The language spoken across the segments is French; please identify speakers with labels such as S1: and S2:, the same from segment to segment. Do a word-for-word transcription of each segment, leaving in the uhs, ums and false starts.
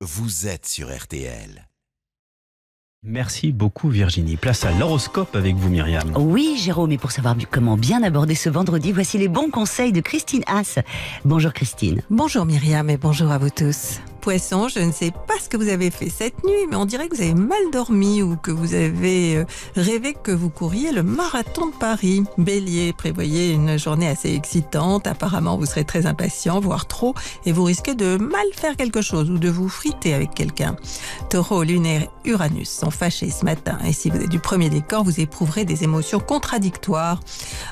S1: vous êtes sur R T L.
S2: Merci beaucoup Virginie. Place à l'horoscope avec vous Myriam.
S3: Oui Jérôme, et pour savoir comment bien aborder ce vendredi, voici les bons conseils de Christine Haas. Bonjour Christine.
S4: Bonjour Myriam et bonjour à vous tous. Poisson, je ne sais pas ce que vous avez fait cette nuit, mais on dirait que vous avez mal dormi ou que vous avez rêvé que vous couriez le marathon de Paris. Bélier, prévoyez une journée assez excitante. Apparemment, vous serez très impatient, voire trop, et vous risquez de mal faire quelque chose ou de vous friter avec quelqu'un. Taureau, Lune et Uranus sont fâchés ce matin, et si vous êtes du premier décan, vous éprouverez des émotions contradictoires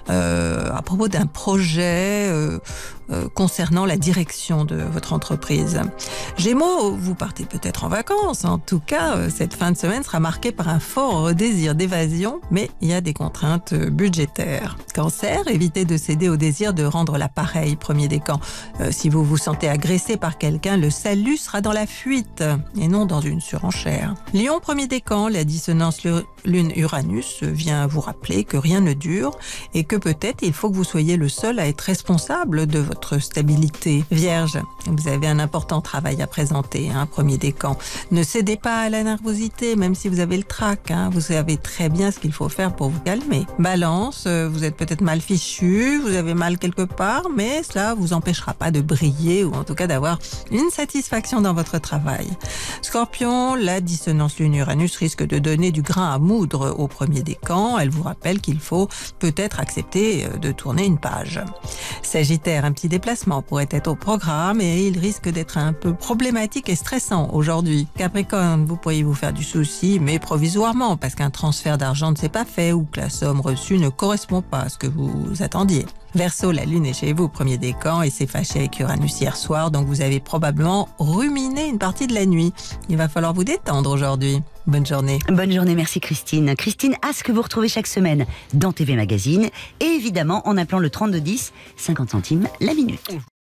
S4: euh, à propos d'un projet euh, euh, concernant la direction de votre entreprise. Gémeaux, vous partez peut-être en vacances. En tout cas, cette fin de semaine sera marquée par un fort désir d'évasion, mais il y a des contraintes budgétaires. Cancer, évitez de céder au désir de rendre l'appareil, premier décan. Euh, si vous vous sentez agressé par quelqu'un, le salut sera dans la fuite et non dans une surenchère. Lion, premier décan, la dissonance Lune-Uranus vient vous rappeler que rien ne dure et que peut-être il faut que vous soyez le seul à être responsable de votre stabilité. Vierge, vous avez un important travail à présenter, hein, premier décan. Ne cédez pas à la nervosité, même si vous avez le trac. Hein, vous savez très bien ce qu'il faut faire pour vous calmer. Balance, euh, vous êtes peut-être mal fichu, vous avez mal quelque part, mais cela vous empêchera pas de briller ou en tout cas d'avoir une satisfaction dans votre travail. Scorpion, la dissonance Lune-Uranus risque de donner du grain à moudre au premier décan. Elle vous rappelle qu'il faut peut-être accepter de tourner une page. Sagittaire, un petit déplacement pourrait être au programme et il risque d'être un peu problématique et stressant aujourd'hui. Capricorne, vous pourriez vous faire du souci, mais provisoirement, parce qu'un transfert d'argent ne s'est pas fait ou que la somme reçue ne correspond pas à ce que vous attendiez. Verseau, la Lune est chez vous, premier décan, et s'est fâchée avec Uranus hier soir, donc vous avez probablement ruminé une partie de la nuit. Il va falloir vous détendre aujourd'hui. Bonne journée.
S3: Bonne journée, merci Christine. Christine Haas que vous retrouvez chaque semaine dans T V Magazine et évidemment en appelant le trente-deux dix, cinquante centimes la minute.